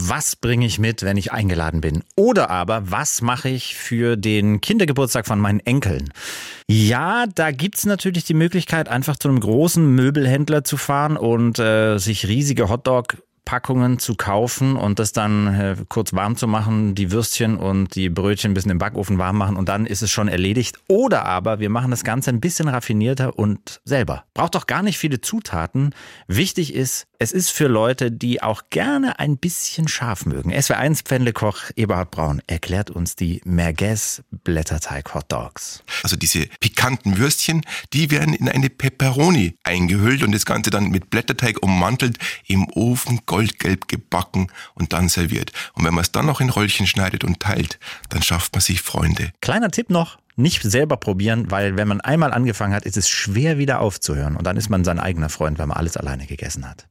was bringe ich mit, wenn ich eingeladen bin? Oder aber, was mache ich für den Kindergeburtstag von meinen Enkeln? Ja, da gibt's natürlich die Möglichkeit, einfach zu einem großen Möbelhändler zu fahren und sich riesige Hotdog-Packungen zu kaufen und das dann kurz warm zu machen, die Würstchen und die Brötchen ein bisschen im Backofen warm machen und dann ist es schon erledigt. Oder aber wir machen das Ganze ein bisschen raffinierter und selber. Braucht doch gar nicht viele Zutaten. Wichtig ist, es ist für Leute, die auch gerne ein bisschen scharf mögen. SWR1-Pfändlekoch Eberhard Braun erklärt uns die Merguez-Blätterteig-Hotdogs. Also diese pikanten Würstchen, die werden in eine Pepperoni eingehüllt und das Ganze dann mit Blätterteig ummantelt, im Ofen goldgelb gebacken und dann serviert. Und wenn man es dann noch in Röllchen schneidet und teilt, dann schafft man sich Freunde. Kleiner Tipp noch, nicht selber probieren, weil wenn man einmal angefangen hat, ist es schwer wieder aufzuhören und dann ist man sein eigener Freund, weil man alles alleine gegessen hat.